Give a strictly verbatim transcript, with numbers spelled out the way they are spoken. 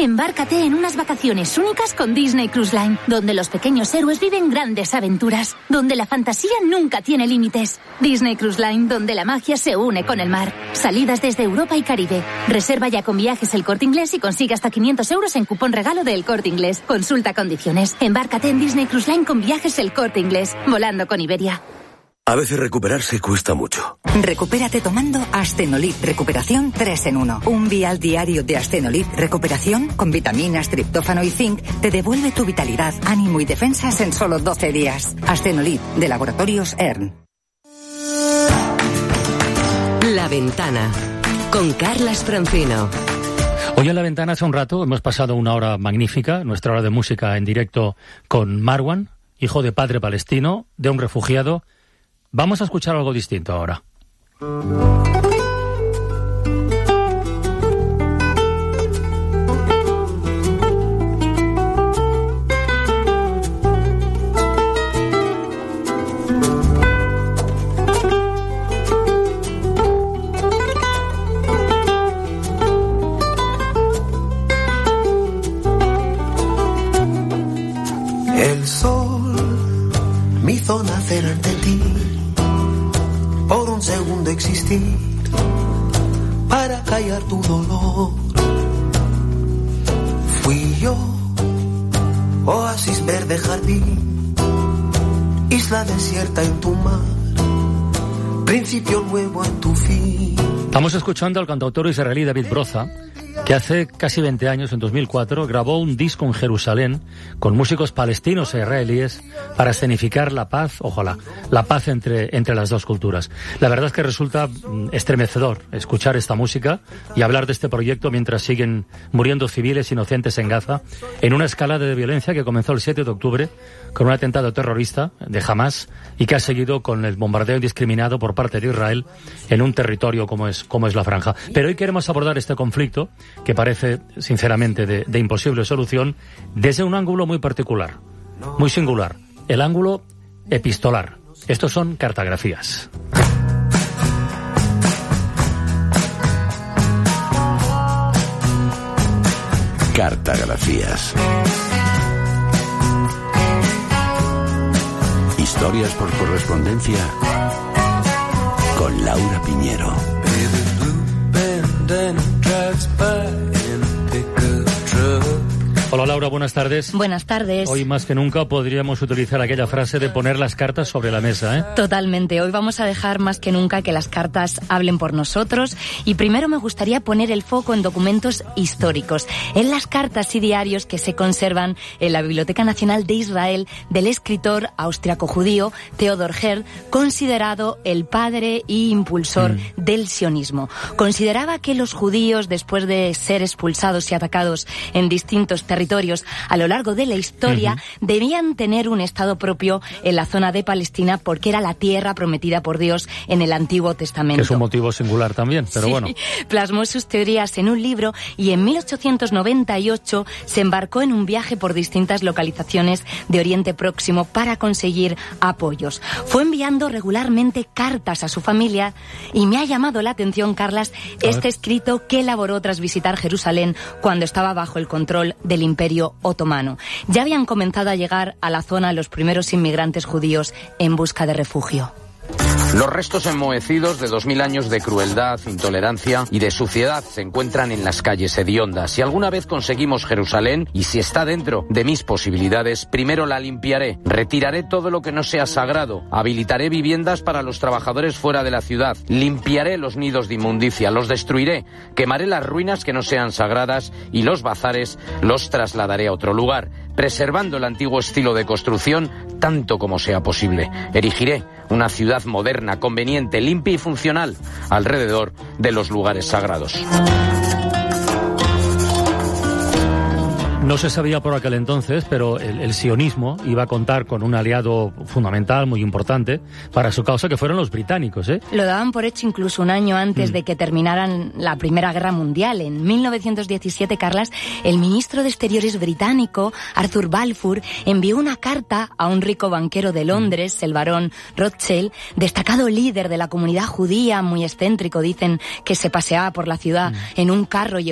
Embárcate en unas vacaciones únicas con Disney Cruise Line, donde los pequeños héroes viven grandes aventuras, donde la fantasía nunca tiene límites. Disney Cruise Line, donde la magia se une con el mar. Salidas desde Europa y Caribe. Reserva ya con Viajes El Corte Inglés y consigue hasta quinientos euros en cupón regalo de El Corte Inglés. Consulta condiciones. Embárcate en Disney Cruise Line con Viajes El Corte Inglés, volando con Iberia. A veces recuperarse cuesta mucho. Recupérate tomando Astenolid Recuperación tres en uno. Un vial diario de Astenolid Recuperación con vitaminas, triptófano y zinc te devuelve tu vitalidad, ánimo y defensas en solo doce días. Astenolid, de Laboratorios E R N. La Ventana, con Carlas Francino. Hoy en La Ventana hace un rato hemos pasado una hora magnífica, nuestra hora de música en directo con Marwan, hijo de padre palestino, de un refugiado. Vamos a escuchar algo distinto ahora. El sol me hizo nacer ante ti, por un segundo existir, para callar tu dolor. Fui yo, oasis verde jardín, isla desierta en tu mar, principio nuevo en tu fin. Estamos escuchando al cantautor israelí David Broza, que hace casi veinte años, en dos mil cuatro, grabó un disco en Jerusalén con músicos palestinos e israelíes para escenificar la paz, ojalá, la paz entre, entre las dos culturas. La verdad es que resulta estremecedor escuchar esta música y hablar de este proyecto mientras siguen muriendo civiles inocentes en Gaza, en una escalada de violencia que comenzó el siete de octubre con un atentado terrorista de Hamas y que ha seguido con el bombardeo indiscriminado por parte de Israel en un territorio como es, como es la Franja. Pero hoy queremos abordar este conflicto, que parece, sinceramente, de, de imposible solución, desde un ángulo muy particular, muy singular, el ángulo epistolar. Estos son cartografías. Cartografías. Historias por correspondencia con Laura Piñero. Hola Laura, buenas tardes. Buenas tardes. Hoy más que nunca podríamos utilizar aquella frase de poner las cartas sobre la mesa, ¿eh? Totalmente. Hoy vamos a dejar más que nunca que las cartas hablen por nosotros y primero me gustaría poner el foco en documentos históricos, en las cartas y diarios que se conservan en la Biblioteca Nacional de Israel del escritor austriaco-judío Theodor Herzl, considerado el padre y impulsor mm. del sionismo. Consideraba que los judíos, después de ser expulsados y atacados en distintos territorios a lo largo de la historia, uh-huh. debían tener un estado propio en la zona de Palestina porque era la tierra prometida por Dios en el Antiguo Testamento. Que es un motivo singular también, pero sí, bueno. Plasmó sus teorías en un libro y en mil ochocientos noventa y ocho se embarcó en un viaje por distintas localizaciones de Oriente Próximo para conseguir apoyos. Fue enviando regularmente cartas a su familia y me ha llamado la atención, Carlas, este escrito que elaboró tras visitar Jerusalén cuando estaba bajo el control del Imperio Otomano. Ya habían comenzado a llegar a la zona los primeros inmigrantes judíos en busca de refugio. Los restos enmohecidos de dos mil años de crueldad, intolerancia y de suciedad se encuentran en las calles hediondas. Si alguna vez conseguimos Jerusalén, y si está dentro de mis posibilidades, primero la limpiaré, retiraré todo lo que no sea sagrado, habilitaré viviendas para los trabajadores fuera de la ciudad, limpiaré los nidos de inmundicia, los destruiré, quemaré las ruinas que no sean sagradas y los bazares los trasladaré a otro lugar, preservando el antiguo estilo de construcción tanto como sea posible. Erigiré una ciudad moderna, conveniente, limpia y funcional alrededor de los lugares sagrados. No se sabía por aquel entonces, pero el, el sionismo iba a contar con un aliado fundamental, muy importante, para su causa, que fueron los británicos, ¿eh? Lo daban por hecho incluso un año antes mm. de que terminaran la Primera Guerra Mundial. En mil novecientos diecisiete, Carlas, el ministro de Exteriores británico, Arthur Balfour, envió una carta a un rico banquero de Londres, mm. el barón Rothschild, destacado líder de la comunidad judía, muy excéntrico, dicen que se paseaba por la ciudad mm. en un carro y